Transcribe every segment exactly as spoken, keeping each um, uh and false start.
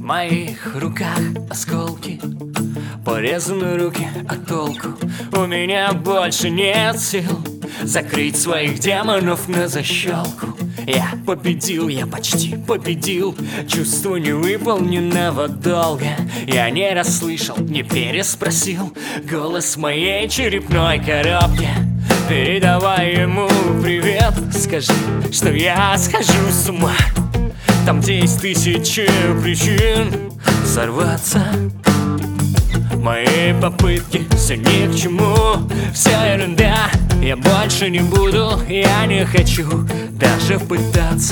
моих руках осколки, порезаны руки, а толку? У меня больше нет сил закрыть своих демонов на защелку. Я победил, я почти победил чувство невыполненного долга. Я не расслышал, не переспросил голос моей черепной коробки. Передавай ему привет, скажи, что я схожу с ума. Там, где есть тысячи причин взорваться. Мои попытки все ни к чему, вся ерунда. Я больше не буду, я не хочу даже пытаться.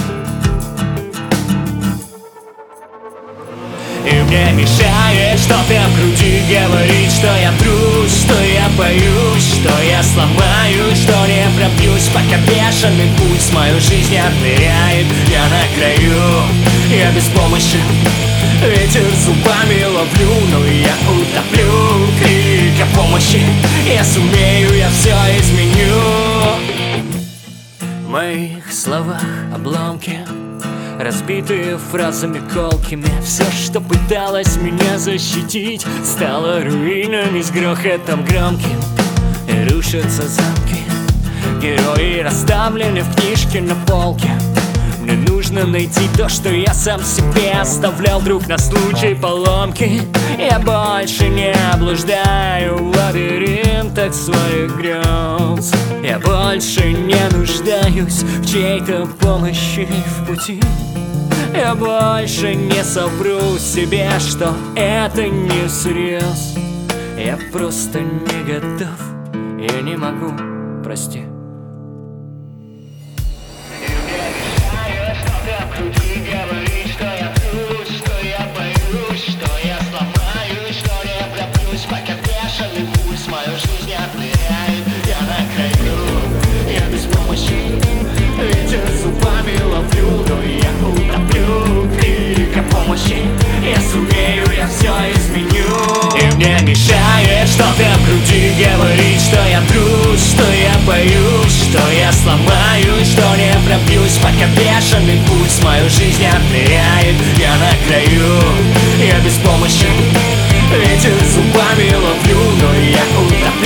И мне мешает что-то в груди говорить, что я трусь, что я боюсь, что я сломаюсь, что не пробьюсь, пока бешеный пульс мою жизнь отмеряет. Я на краю, я беспомощен, ветер зубами ловлю, но я утоплю крик о помощи. Я сумею, я все изменю. В моих словах обломки, разбитые фразами колкими. Все, что пыталось меня защитить, стало руинами с грохотом громким. И рушатся замки, герои расставлены в книжке на полке. Мне нужно найти то, что я сам себе оставлял, друг, на случай поломки. Я больше не блуждаю в лабиринтах своих грез. Я больше не нуждаюсь в чьей-то помощи в пути. Я больше не совру себе, что это не всерьез. Я просто не готов, я не могу, прости. Говорить, что я трусь, что я боюсь, что я сломаюсь, что не пробьюсь, пока бешеный пульс мою жизнь отмеряет. Я на краю, я беспомощен, ветер зубами ловлю, но я утоплю крик о помощи. Я сумею, я все изменю. И мне мешает что-то в груди говорить, что я трусь, что я боюсь, что я сломаюсь, что не пробьюсь, пока бешеный пульс мою жизнь отмеряет. Я на краю, я беспомощен, ветер зубами ловлю, но я утоплю